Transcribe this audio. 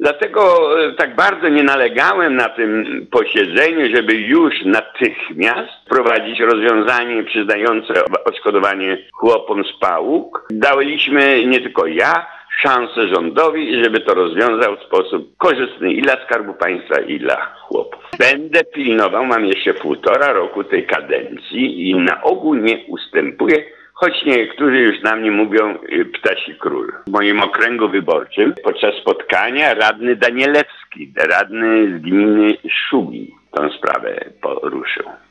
Dlatego tak bardzo nie nalegałem na tym posiedzeniu, żeby już natychmiast wprowadzić rozwiązanie przyznające odszkodowanie chłopom z Pałuk. Daliśmy, nie tylko ja, szansę rządowi, żeby to rozwiązał w sposób korzystny i dla Skarbu Państwa, i dla chłopów. Będę pilnował, mam jeszcze 1,5 roku tej kadencji i na ogół nie ustępuję, choć niektórzy już na mnie mówią ptasi król. W moim okręgu wyborczym podczas spotkania radny Danielewski, radny z gminy Szubin, tą sprawę poruszył.